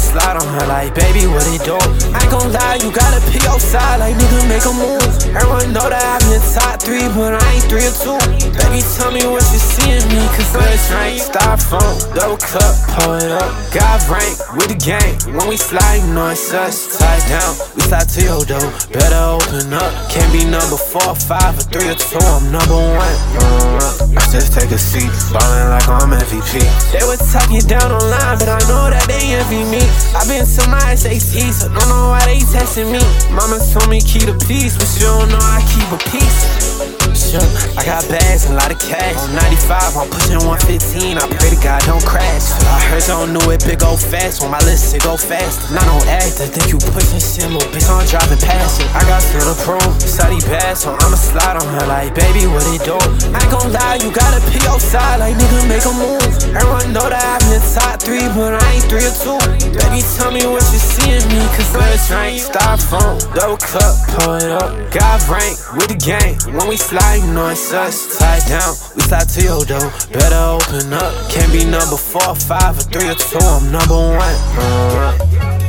slide on her like, baby, what it do? I ain't gon' lie, you gotta pick your side like, nigga, make a move. Everyone know that I'm in top 3, but I ain't 3 or 2. Baby, tell me what you see in me, cause first rank, styrofoam, double cup, pour it up. God rank with the gang, when we slide, you know it's us. Tie down, we slide to your door, better open up. Can't be number 4, 5, or 3 or 2, I'm number 1. I just take a seat, ballin' like I'm MVP. They were talking down online, but I know that they envy me. I been to my SAT, so don't know why they testing me. Mama told me keep the peace, but she don't know I keep a piece. Sure, I got bags and a lot of cash. On 95, I'm pushing 115. I pray to God don't crash. I heard you don't know it, big go fast. On my list, it go fast. And I don't act, I think you pushing shit, little bitch, I'm driving past it. I got still to prove, study bad, so I'ma slide on her like, baby, what it do? I ain't gon' lie, you gotta pick your side like, nigga, make a move. Everyone know that I'm in top 3, but I ain't 3 or 2. Baby, tell me what you see in me, cause first rank, styrofoam, double cup, pour it up. God rank with the gang, when we slide, you know it's us. Tie down, we slide to your door, better open up. Can't be number 4, 5, or 3 or 2, I'm number 1.